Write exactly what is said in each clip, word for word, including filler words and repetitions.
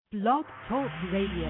Blog Talk Radio.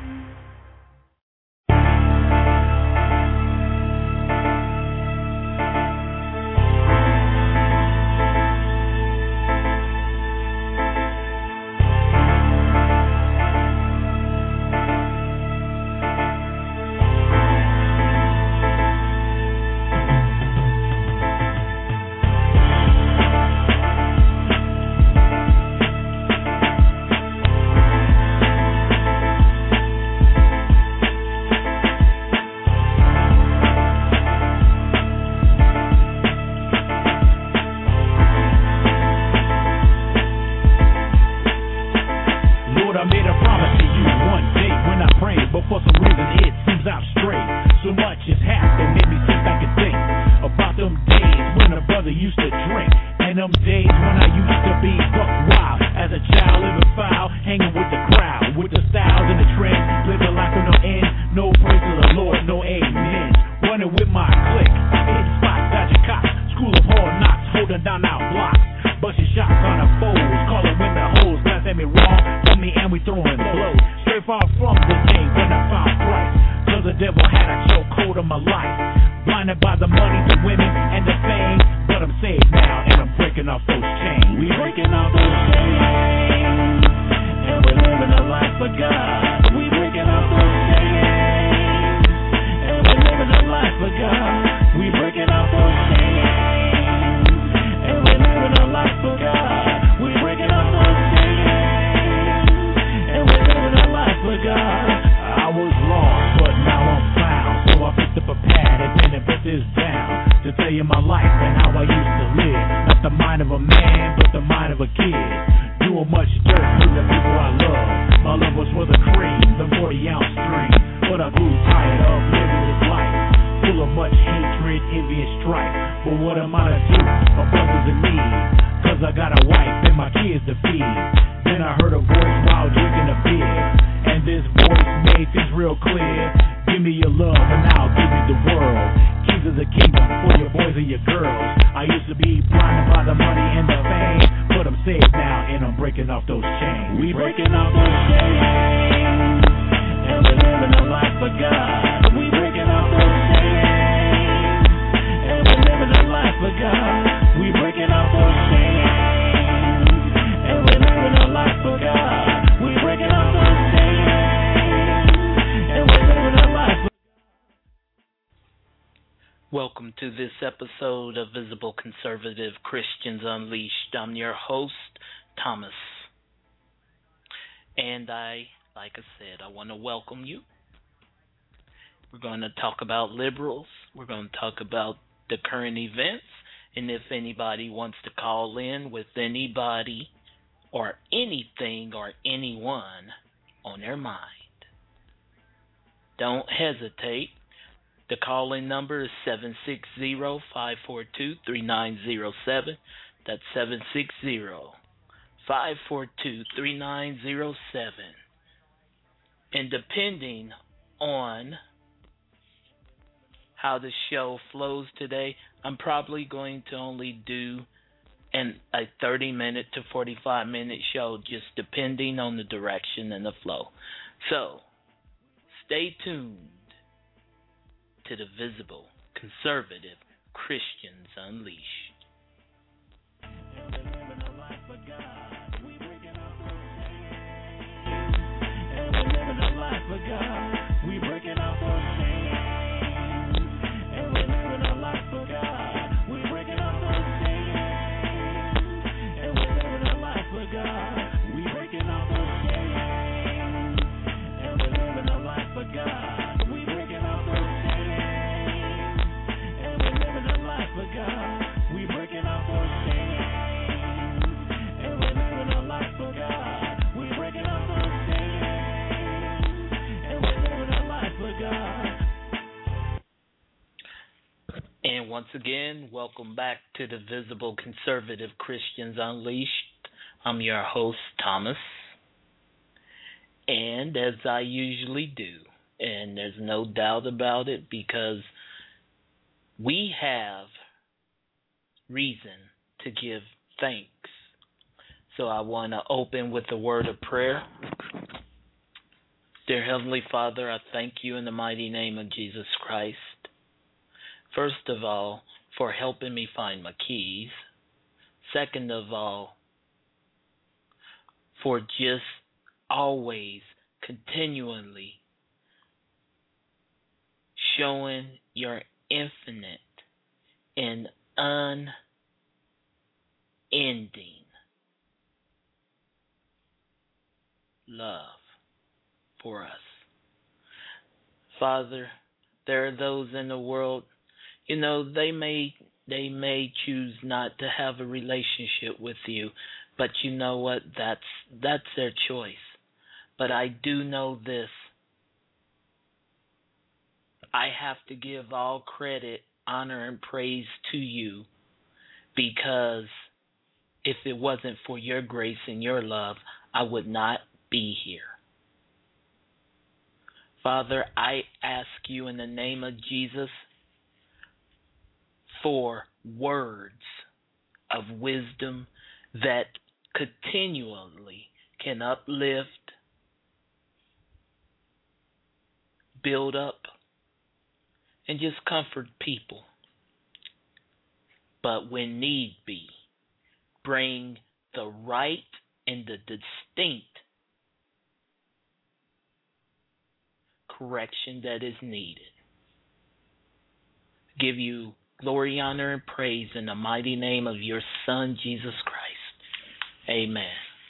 Welcome to this episode of Visible Conservative Christians Unleashed. I'm your host, Thomas. And I, like I said, I want to welcome you. We're going to talk about liberals. We're going to talk about the current events. And if anybody wants to call in with anybody or anything or anyone on their mind, don't hesitate. The call-in number is seven six zero, five four two, three nine zero seven. That's seven six zero, five four two, three nine zero seven. And depending on how the show flows today, I'm probably going to only do an, a thirty-minute to forty-five-minute show, just depending on the direction and the flow. So, stay tuned to the Visible Conservative Christians Unleashed. And once again, welcome back to the Visible Conservative Christians Unleashed. I'm your host, Thomas. And as I usually do, and there's no doubt about it, because we have reason to give thanks. So I want to open with a word of prayer. Dear Heavenly Father, I thank you in the mighty name of Jesus Christ. First of all, for helping me find my keys. Second of all, for just always, continually showing your infinite and unending love for us. Father, there are those in the world, you know, they may they may choose not to have a relationship with you, but you know what? That's that's their choice. But I do know this. I have to give all credit, honor, and praise to you, because if it wasn't for your grace and your love, I would not be here. Father, I ask you in the name of Jesus for words of wisdom that continually can uplift, build up, and just comfort people. But when need be, bring the right and the distinct correction that is needed. Give you glory, honor, and praise in the mighty name of your Son, Jesus Christ. Amen.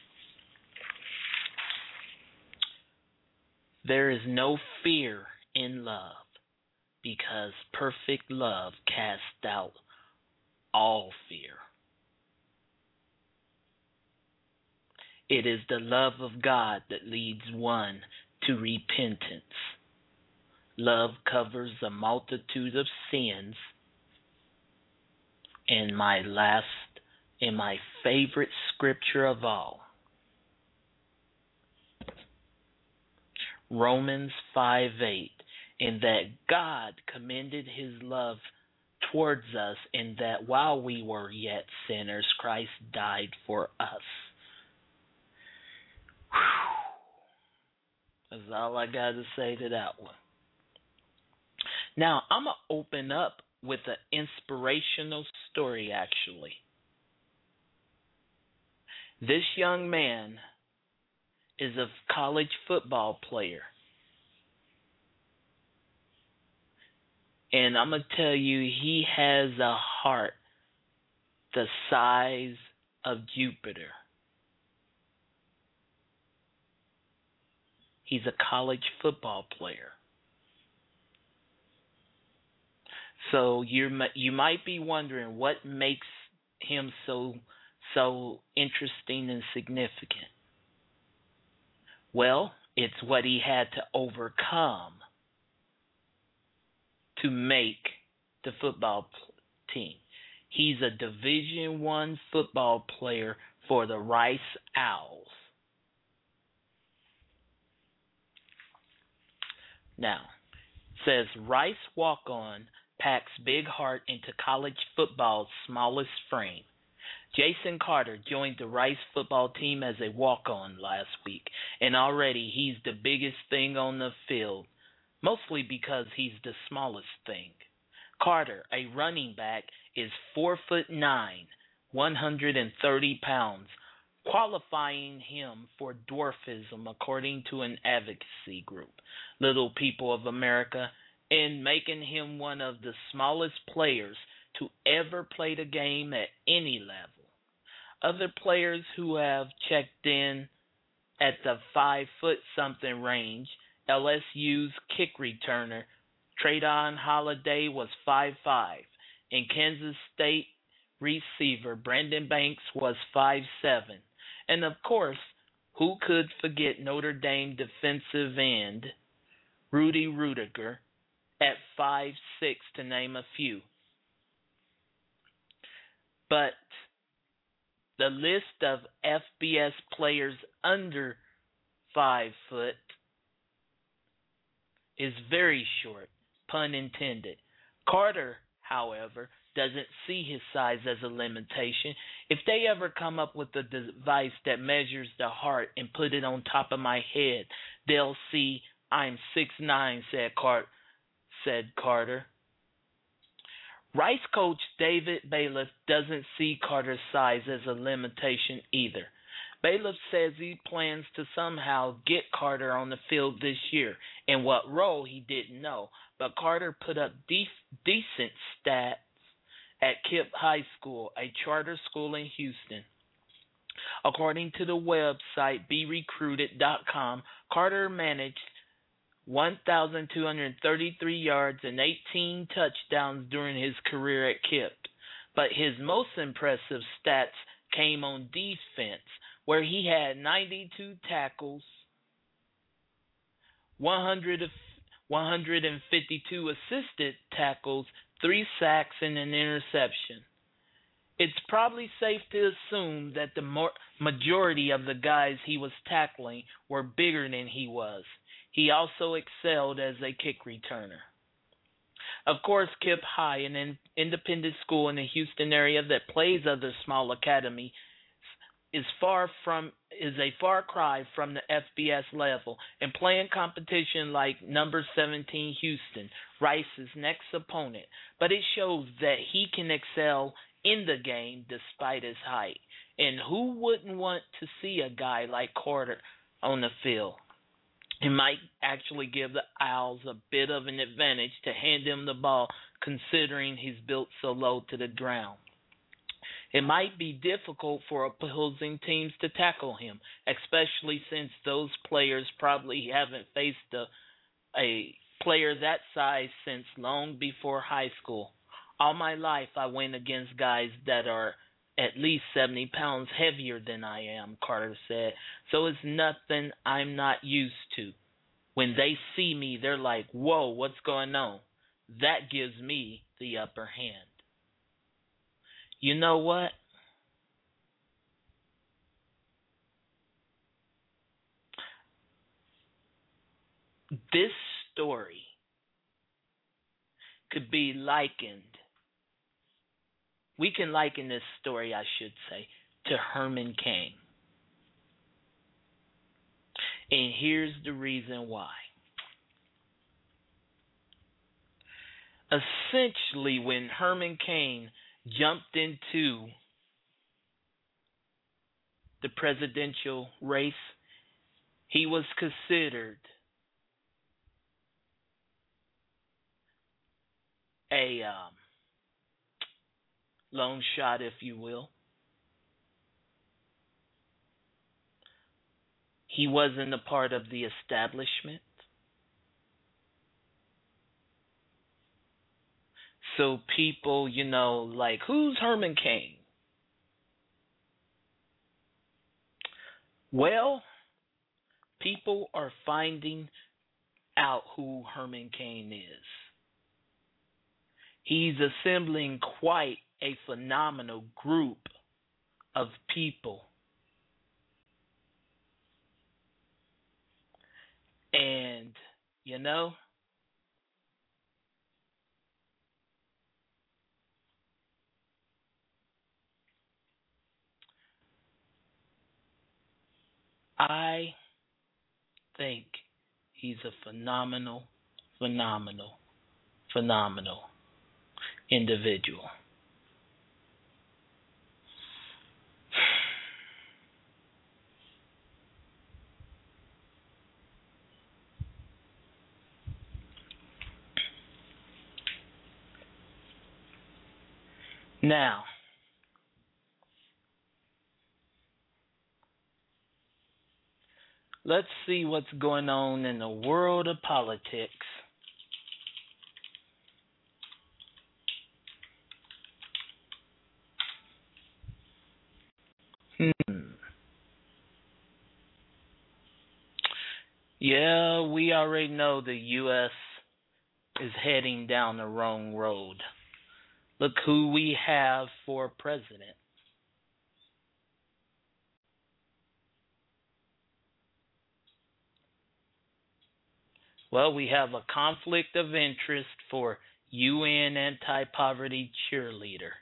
There is no fear in love, because perfect love casts out all fear. It is the love of God that leads one to repentance. Love covers a multitude of sins. And my last and my favorite scripture of all, Romans five eight, in that God commended his love towards us, in that while we were yet sinners, Christ died for us. Whew. That's all I got to say to that one. Now, I'm going to open up with an inspirational story, actually. This young man is a college football player. And I'm going to tell you, he has a heart the size of Jupiter. He's a college football player. So you you might be wondering what makes him so so interesting and significant. Well, it's what he had to overcome to make the football team. He's a Division One football player for the Rice Owls. Now, it says Rice walk-on packs big heart into college football's smallest frame. Jason Carter joined the Rice football team as a walk-on last week, and already he's the biggest thing on the field, mostly because he's the smallest thing. Carter, a running back, is four foot nine, one hundred thirty pounds, qualifying him for dwarfism according to an advocacy group, Little People of America, and making him one of the smallest players to ever play the game at any level. Other players who have checked in at the five foot something range, L S U's kick returner Trayvon Holiday was five five, and Kansas State receiver Brandon Banks was five seven. And of course, who could forget Notre Dame defensive end Rudy Rudiger at five six, to name a few. But the list of F B S players under five foot is very short, pun intended. Carter, however, doesn't see his size as a limitation. If they ever come up with a device that measures the heart and put it on top of my head, they'll see I'm six nine, said Cart said Carter. Rice coach David Bailiff doesn't see Carter's size as a limitation either. Bailiff says he plans to somehow get Carter on the field this year. In what role, he didn't know, but Carter put up def- decent stats at Kipp High School, a charter school in Houston. According to the website be recruited dot com, Carter managed one thousand two hundred thirty-three yards and eighteen touchdowns during his career at Kipp. But his most impressive stats came on defense, where he had ninety-two tackles, one hundred, one hundred fifty-two assisted tackles, three sacks, and an interception. It's probably safe to assume that the more majority of the guys he was tackling were bigger than he was. He also excelled as a kick returner. Of course, Kipp High, an in- independent school in the Houston area that plays other small academies, is far from is a far cry from the F B S level, and playing competition like number seventeen Houston, Rice's next opponent. But it shows that he can excel in the game despite his height. And who wouldn't want to see a guy like Carter on the field? It might actually give the Owls a bit of an advantage to hand him the ball, considering he's built so low to the ground. It might be difficult for opposing teams to tackle him, especially since those players probably haven't faced a, a player that size since long before high school. All my life, I went against guys that are at least seventy pounds heavier than I am, Carter said, so it's nothing I'm not used to. When they see me, they're like, whoa, what's going on? That gives me the upper hand. You know what? This story could be likened, we can liken this story, I should say, to Herman Cain. And here's the reason why. Essentially, when Herman Cain jumped into the presidential race, he was considered a um, long shot, if you will. He wasn't a part of the establishment. So people, you know, like, who's Herman Cain? Well, people are finding out who Herman Cain is. He's assembling quite a phenomenal group of people. And, you know, I think he's a phenomenal, phenomenal, phenomenal individual. Now, let's see what's going on in the world of politics. Hmm. Yeah, we already know the U S is heading down the wrong road. Look who we have for president. Well, we have a conflict of interest for U N anti-poverty cheerleader.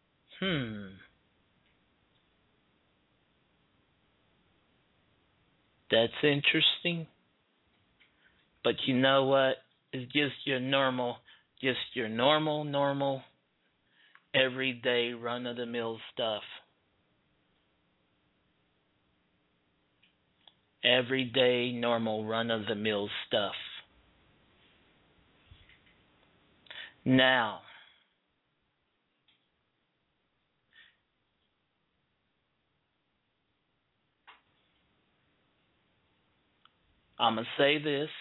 Hmm. That's interesting. But you know what? It's just your normal, just your normal, normal, everyday run of the mill stuff. Everyday, normal, run of the mill stuff. Now, I'm going to say this.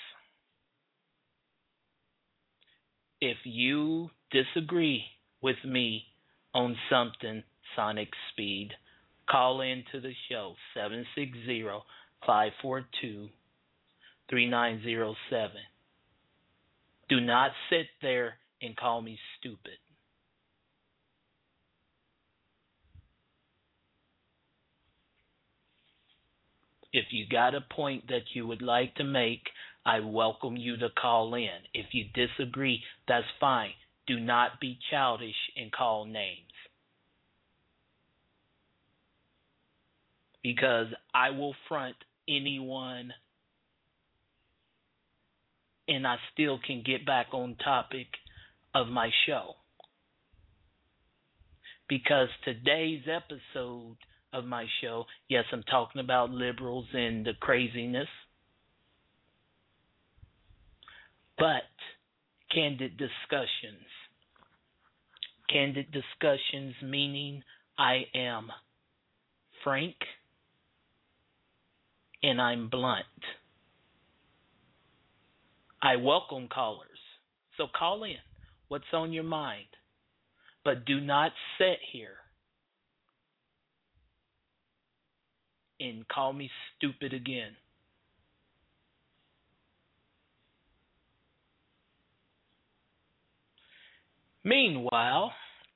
If you disagree with me on something, Sonic Speed, call into the show, seven six zero, five four two, three nine zero seven. Do not sit there and call me stupid. If you got a point that you would like to make, I welcome you to call in. If you disagree, that's fine. Do not be childish and call names. Because I will front anyone and I still can get back on topic of my show. Because today's episode of my show, yes, I'm talking about liberals and the craziness, but candid discussions. Candid discussions meaning I am frank and I'm blunt. I welcome callers, so call in. What's on your mind? But do not sit here and call me stupid again. Meanwhile,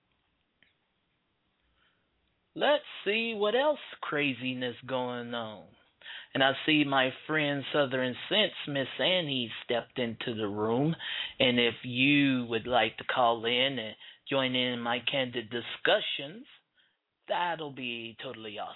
let's see what else craziness going on. And I see my friend Southern Sense, Miss Annie, stepped into the room. And if you would like to call in and join in my candid discussions, that'll be totally awesome.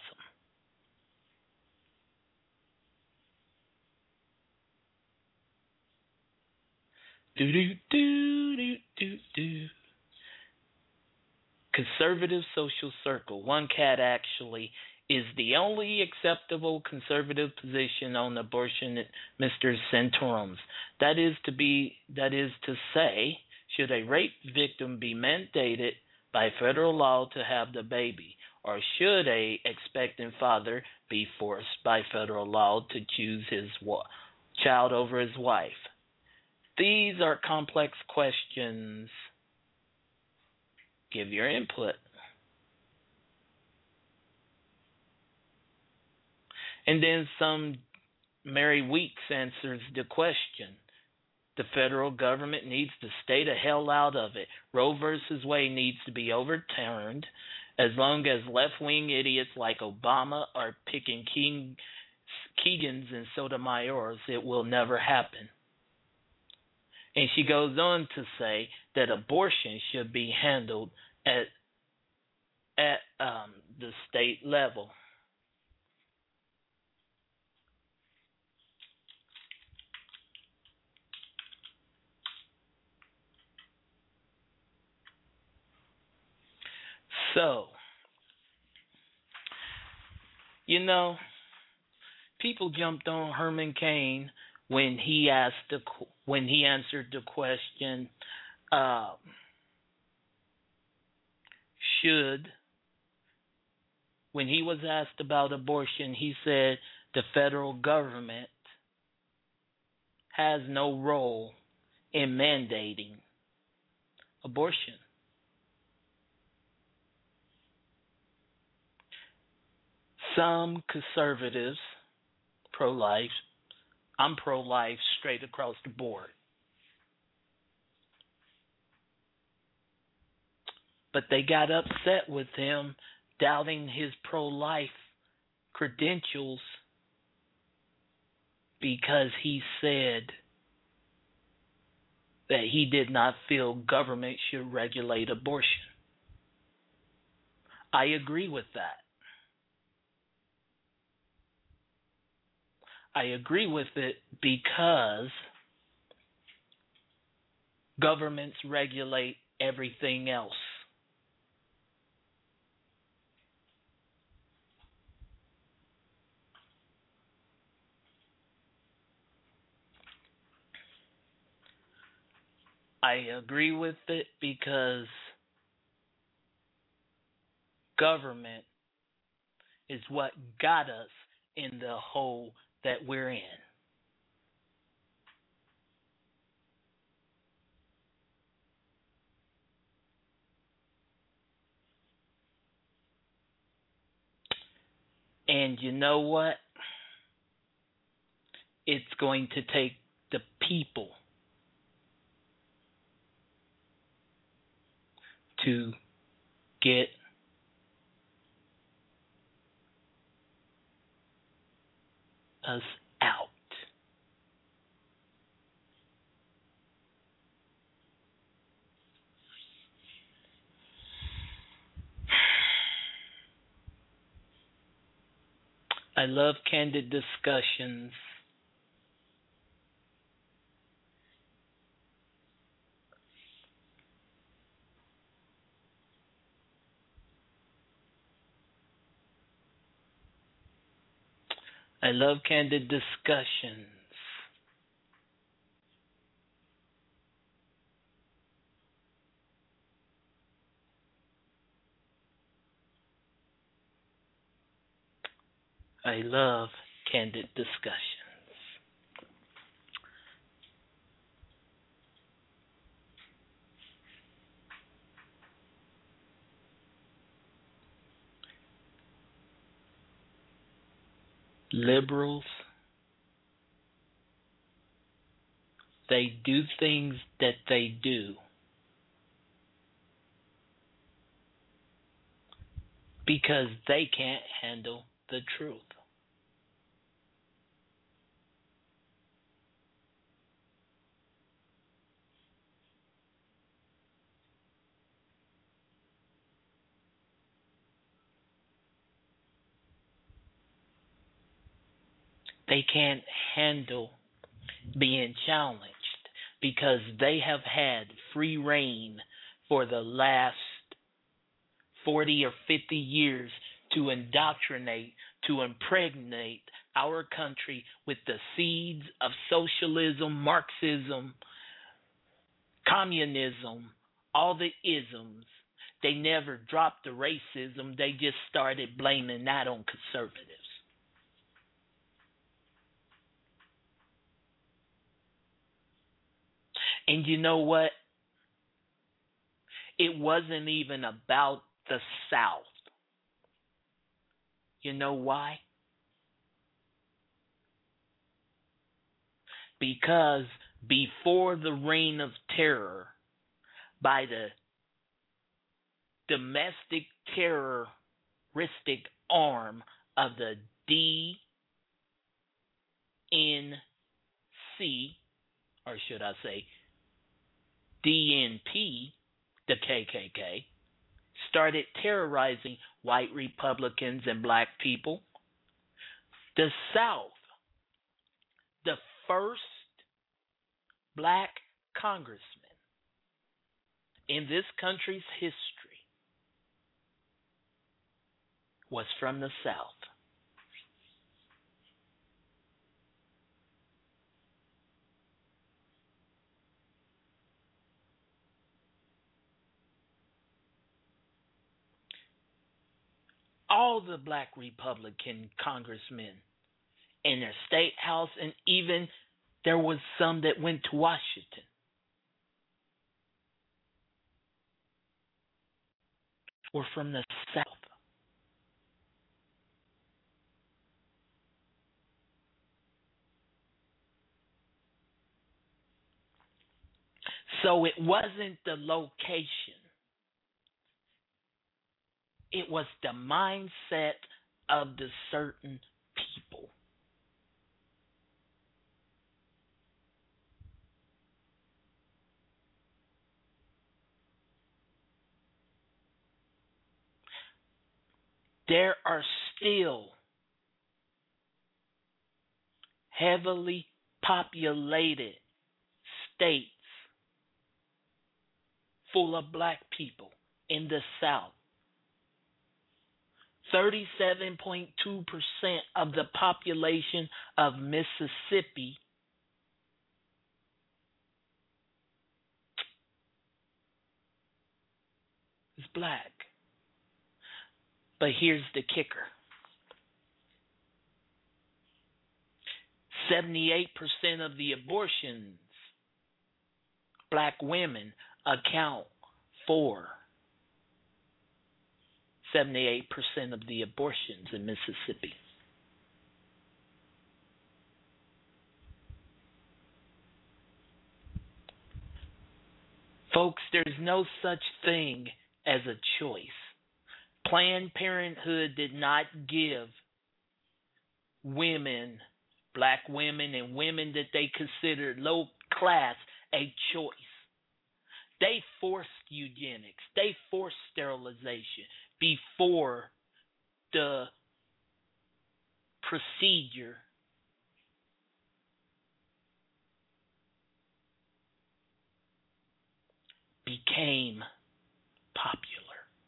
Do do do do do do. Conservative social circle. One cat actually is the only acceptable conservative position on abortion, Mister Centrums. That is to be. That is to say, should a rape victim be mandated by federal law to have the baby, or should a expectant father be forced by federal law to choose his wa- child over his wife? These are complex questions. Give your input. And then some Mary Weeks answers the question. The federal government needs to stay the hell out of it. Roe versus Wade needs to be overturned. As long as left-wing idiots like Obama are picking King, Keegans and Sotomayors, it will never happen. And she goes on to say that abortion should be handled at at um, the state level. So, you know, people jumped on Herman Cain when he asked the when he answered the question, uh, should when he was asked about abortion, he said the federal government has no role in mandating abortion. Some conservatives, pro-life, I'm pro-life straight across the board. But they got upset with him, doubting his pro-life credentials because he said that he did not feel government should regulate abortion. I agree with that. I agree with it because governments regulate everything else. I agree with it because government is what got us in the hole that we're in. And you know what? It's going to take the people to get us out. I love candid discussions. I love candid discussions. I love candid discussions. Liberals, they do things that they do because they can't handle the truth. They can't handle being challenged because they have had free reign for the last forty or fifty years to indoctrinate, to impregnate our country with the seeds of socialism, Marxism, communism, all the isms. They never dropped the racism. They just started blaming that on conservatives. And you know what? It wasn't even about the South. You know why? Because before the reign of terror by the domestic terroristic arm of the D N C, or should I say D N P, the K K K, started terrorizing white Republicans and black people, the South, the first black congressman in this country's history was from the South. All the black Republican congressmen in their state house, and even there was some that went to Washington, were from the South. So it wasn't the location. It was the mindset of the certain people. There are still heavily populated states full of black people in the South. thirty-seven point two percent of the population of Mississippi is black. But here's the kicker. seventy-eight percent of the abortions, black women account for seventy-eight percent of the abortions in Mississippi. Folks, there's no such thing as a choice. Planned Parenthood did not give women, black women and women that they considered low class, a choice. They forced eugenics. They forced sterilization before the procedure became popular.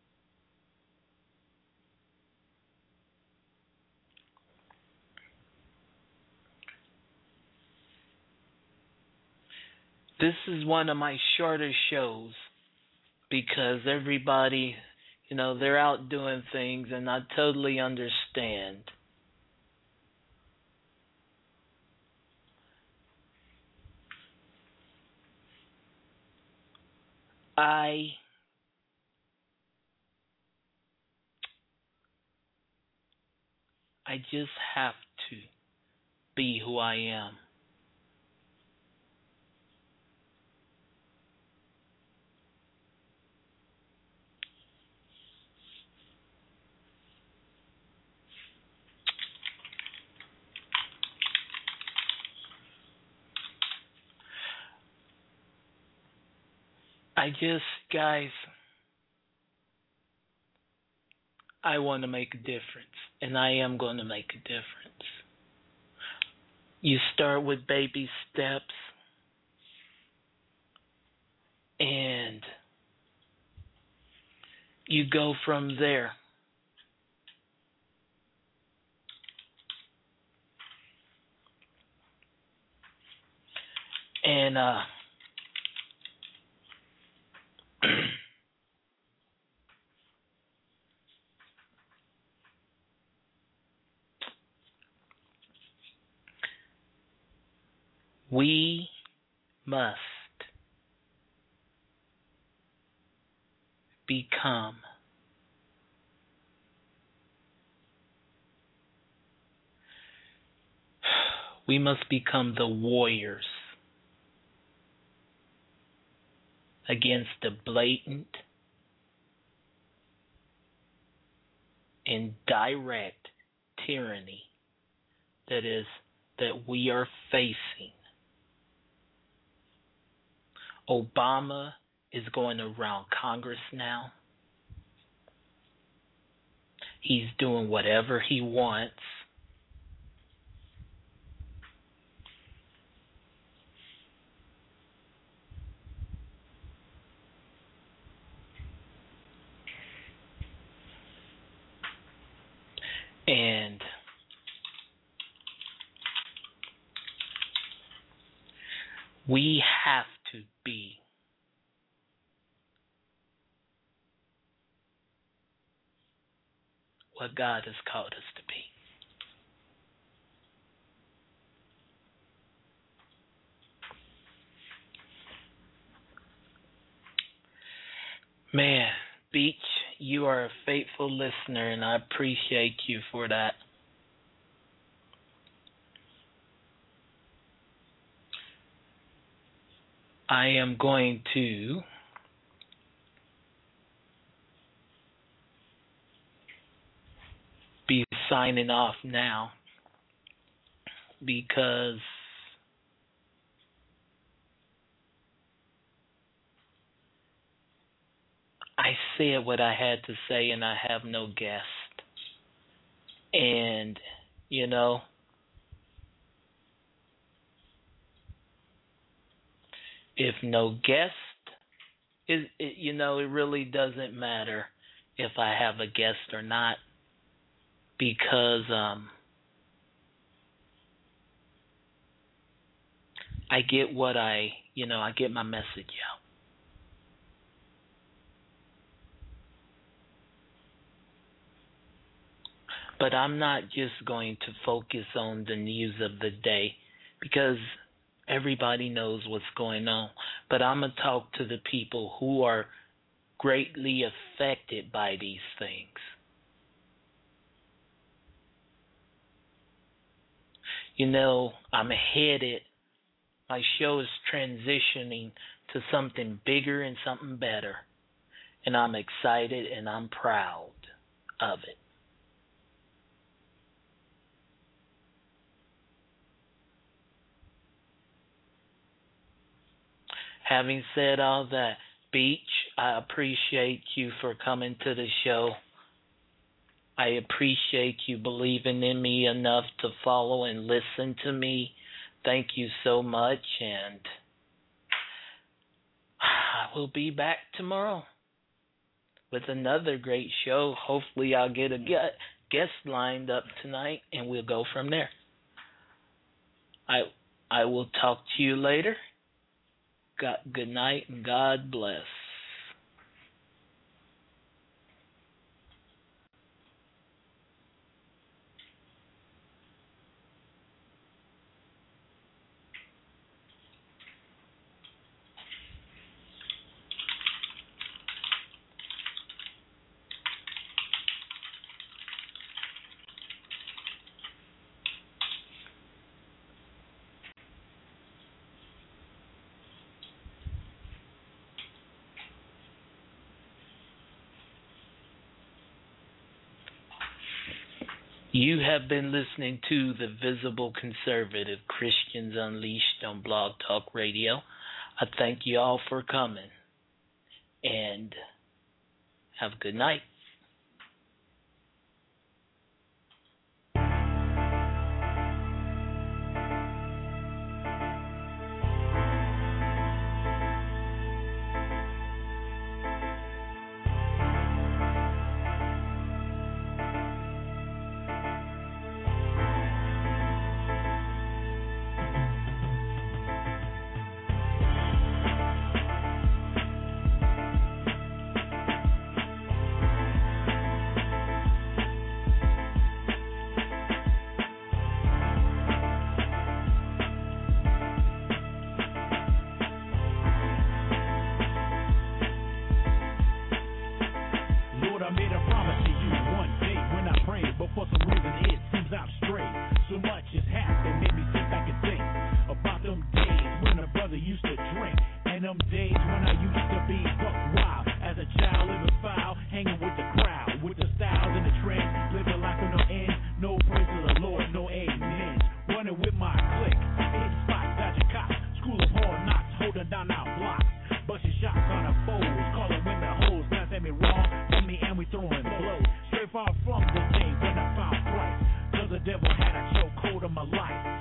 This is one of my shorter shows because everybody, you know, they're out doing things and I totally understand. I I just have to be who I am. I just, guys, I want to make a difference, and I am going to make a difference. You start with baby steps, and you go from there. And uh we must become we must become the warriors against the blatant and direct tyranny that is that we are facing. Obama is going around Congress now. He's doing whatever he wants. And we have to be what God has called us to be. Man, Beach, you are a faithful listener, and I appreciate you for that. I am going to be signing off now because I said what I had to say and I have no guest. And, you know, if no guest is, it, you know, it really doesn't matter if I have a guest or not, because um, I get what I, you know, I get my message out. But I'm not just going to focus on the news of the day, because everybody knows what's going on. But I'm going to talk to the people who are greatly affected by these things. You know, I'm headed, my show is transitioning to something bigger and something better. And I'm excited and I'm proud of it. Having said all that, Beach, I appreciate you for coming to the show. I appreciate you believing in me enough to follow and listen to me. Thank you so much, and I will be back tomorrow with another great show. Hopefully I'll get a guest lined up tonight, and we'll go from there. I I will talk to you later. God, good night and God bless. You have been listening to The Visible Conservative, Christians Unleashed on Blog Talk Radio. I thank you all for coming, and have a good night. Far from the day when I found Christ, 'cause the devil had a chokehold on my life.